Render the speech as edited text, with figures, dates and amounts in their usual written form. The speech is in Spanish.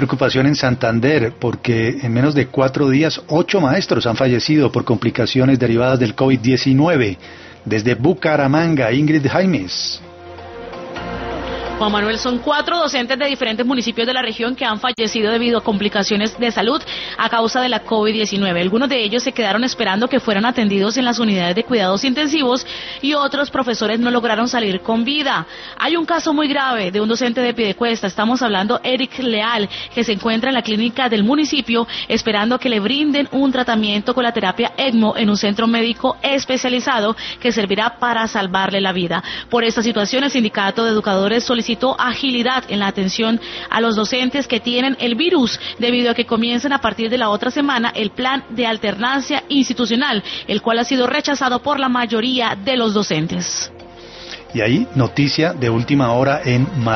Preocupación en Santander porque en menos de 4 días 8 maestros han fallecido por complicaciones derivadas del COVID-19. Desde Bucaramanga, Ingrid Jaimes. Juan Manuel, son 4 docentes de diferentes municipios de la región que han fallecido debido a complicaciones de salud a causa de la COVID-19. Algunos de ellos se quedaron esperando que fueran atendidos en las unidades de cuidados intensivos y otros profesores no lograron salir con vida. Hay un caso muy grave de un docente de Piedecuesta, estamos hablando Eric Leal, que se encuentra en la clínica del municipio esperando que le brinden un tratamiento con la terapia ECMO en un centro médico especializado que servirá para salvarle la vida. Por esta situación, el Sindicato de Educadores solicitó agilidad en la atención a los docentes que tienen el virus, debido a que comiencen a partir de la otra semana el plan de alternancia institucional, el cual ha sido rechazado por la mayoría de los docentes. Y ahí, noticia de última hora en